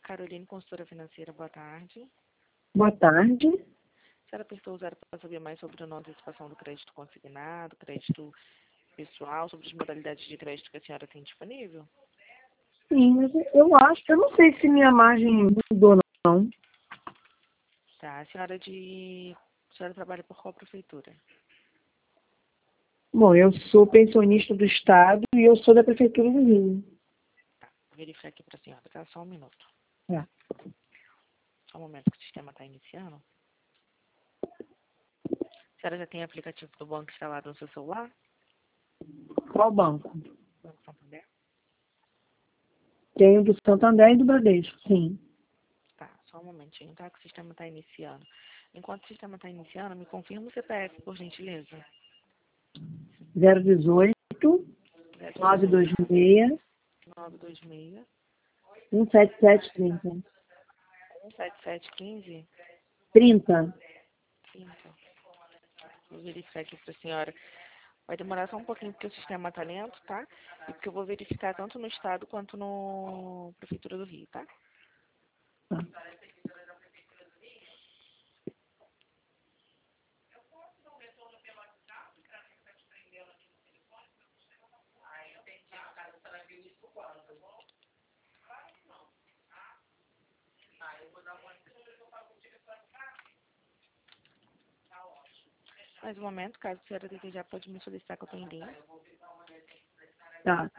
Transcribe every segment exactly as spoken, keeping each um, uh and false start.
Caroline, consultora financeira, boa tarde. Boa tarde. A senhora apertou o zero para saber mais sobre a nova antecipação do crédito consignado, crédito pessoal, sobre as modalidades de crédito que a senhora tem disponível? Sim, mas eu acho, eu não sei se minha margem mudou não. Tá, a senhora de... A senhora trabalha por qual prefeitura? Bom, eu sou pensionista do Estado e eu sou da Prefeitura do Rio. Tá, vou verificar aqui para a senhora, tá? Só um minuto. É. Só um momento que o sistema está iniciando. A senhora já tem aplicativo do banco instalado no seu celular? Qual banco? Banco Santander? Tenho do Santander e do Bradesco, sim. Tá, só um momentinho, tá? Que o sistema está iniciando. Enquanto o sistema está iniciando, me confirma o C P F, por gentileza. zero dezoito, nove dois seis, nove dois seis, um sete sete trinta. um sete sete quinze, trinta. trinta. Vou verificar aqui para a senhora. Vai demorar só um pouquinho porque o sistema está lento, tá? E porque eu vou verificar tanto no Estado quanto no Prefeitura do Rio, tá? Tá. Mais um momento, caso a senhora desejar, pode me solicitar que eu estou em linha. Tá.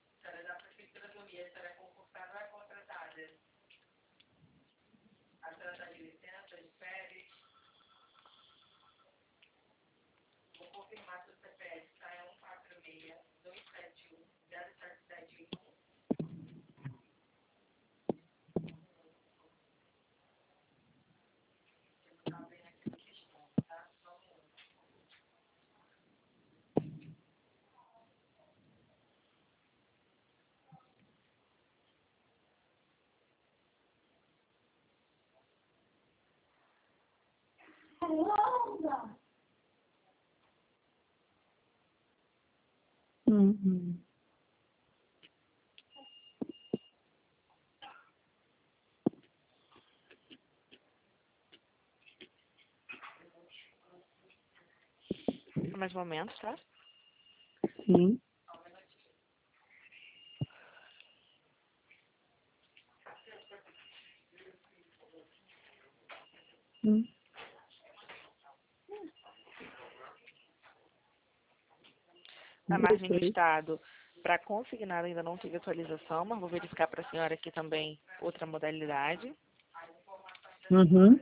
Uhum. Mais um momento, tá? Sim. Hum. A margem do Estado para consignado ainda não teve atualização, mas vou verificar para a senhora aqui também outra modalidade. Uhum.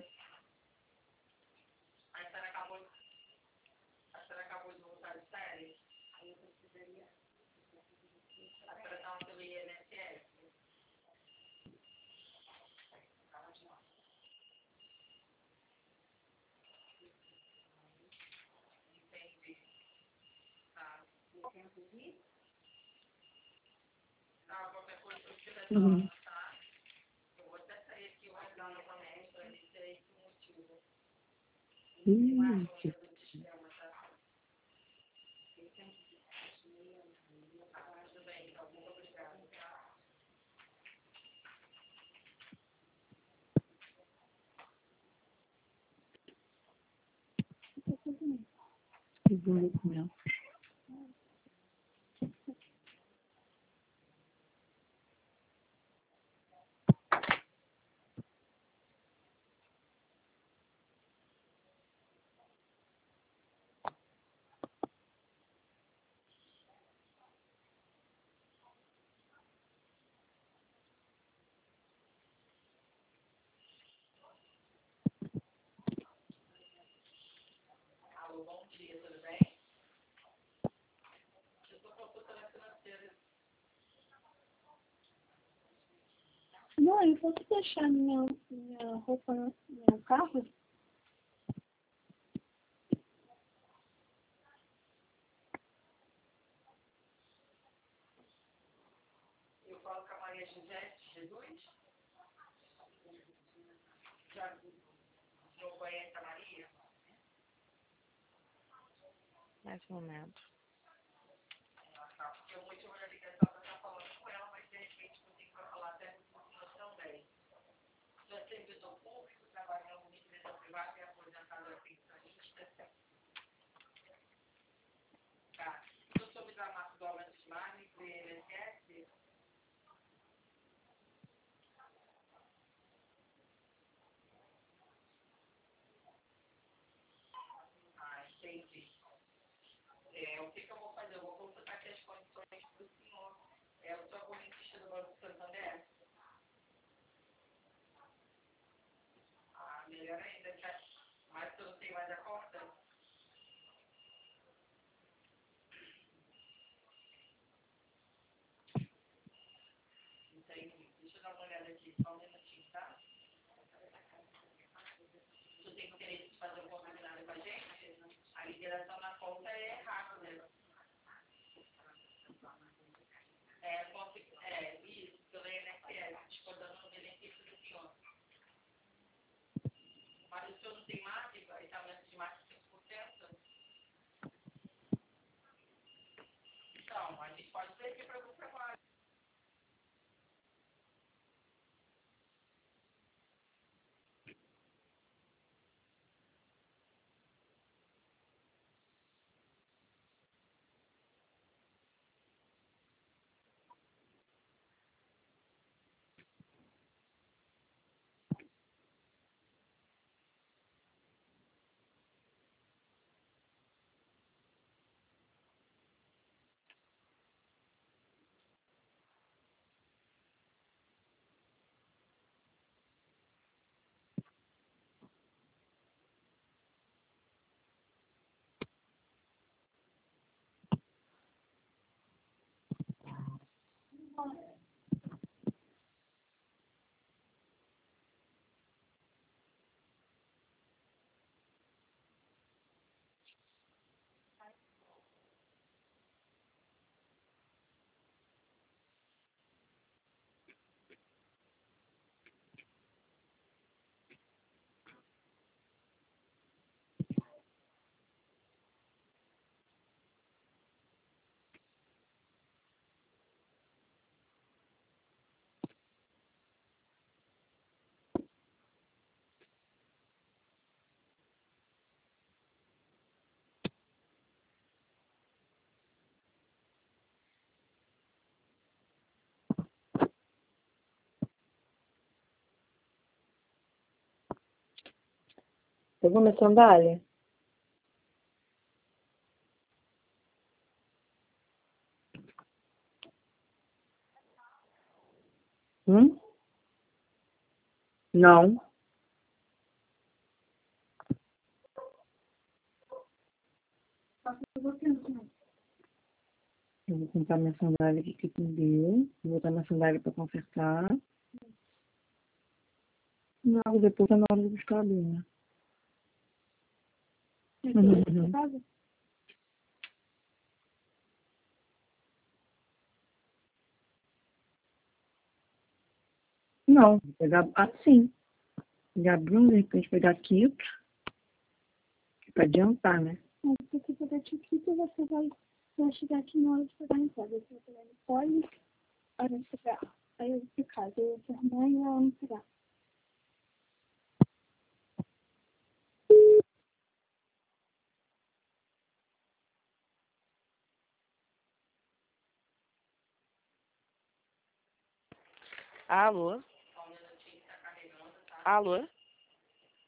Uhum. Hum. Segundo documento. Não, eu posso deixar minha, minha roupa no meu carro? Mais um momento. Pegou minha sandália? Hum? Não. Eu vou comprar minha sandália aqui que tu deu. Vou botar minha sandália pra consertar. Não, depois tá na hora de buscar a Bruna. Uhum. Não, vou pegar assim. Pegar a Bruna, de repente pegar aqui. Pra adiantar, né? Mas se você pegar Chiquita, você vai, vai chegar aqui na hora de pegar em casa. Você vai pegar no pole, aí vai pegar. Aí eu vou pra casa, eu vou pra mãe e ela vai pegar. Alô? Alô?